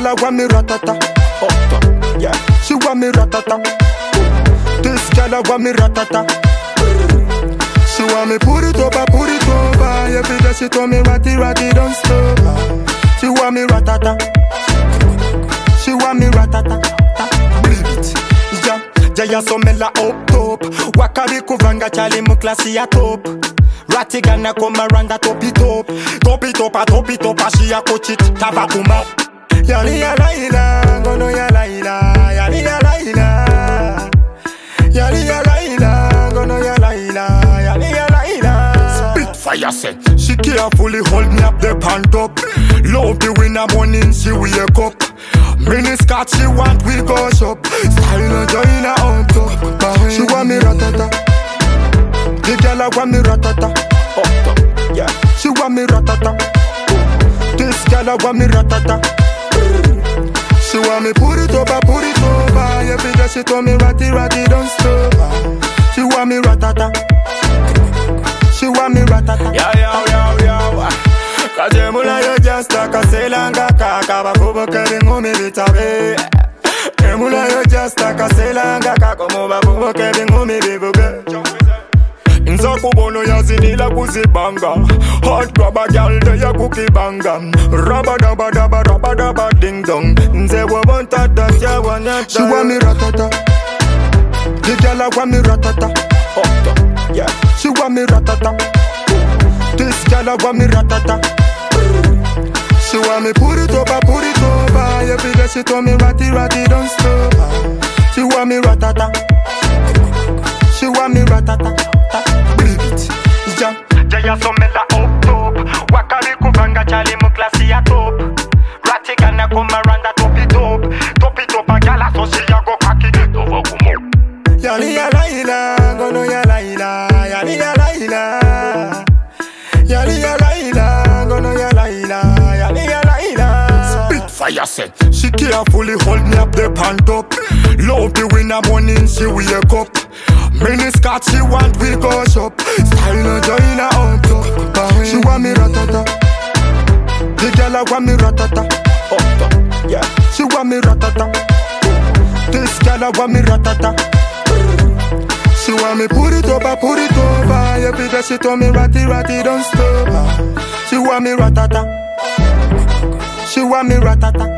a want me ratata. Yeah, she want me ratata. This girl a want me ratata. She want me put it over. Every day she told me ratty, don't stop. She want me ratata. She want me ratata. Believe it. Jaya somela up top. Wakari kuvanga chali muklasi ya top. Ratty gana come around the top it up. Top it up, she a coach it. Tava kuma. Yali ya laila, gono ya laila. Yali ya laila. Yali ya laila, gono ya laila. Yali ya laila. Spitfire said, she carefully hold me up the pant up. Love the winner morning, she wake up. Miniskirt she want, we go shop. Style no join her on top. She want me ratata. The girl a want me ratata. Yeah, she want me ratata. This girl a want me ratata. She want me put it over. Every day she told me ratty, don't stop. She want me ratata. She want me ratata. Yo. Kajemula yo just like a selanga kaka bakubo keri ngumi bitabe. Emula yo just like a selanga kaka mo bakubo keri ngumi bibuge. Inza kubono ya zinila kuzibanga. Hot grabber girl de ya cookie banga. Rabba ding dong. Nze wabonta that ya wanyata. She want me ratata. The girl a want me ratata. Yeah, she want me ratata. This girl a want me ratata. She want me put it over. Every day she told me ratty, don't stop. She want me ratata. She want me ratata. Believe it. Jaya somela up top. Wakari kuvanga chali muklasi ya top. Ratty gana come around the top it up. A gala so she a go cocky. Tova kumo. Yali ya laila, gono ya laila. Yali ya laila. Yali ya laila, gono ya laila. Yali ya laila. Spitfire said, she carefully hold me up the pant up. Love the winner morning, she wake up. Miniskirt she want, we go shop. Style no join her on top. She want me ratata. The girl a want me ratata. Yeah, she want me ratata. This girl a want me ratata. She want me put it over. Every day she told me ratty, don't stop. She want me ratata. She want me ratata.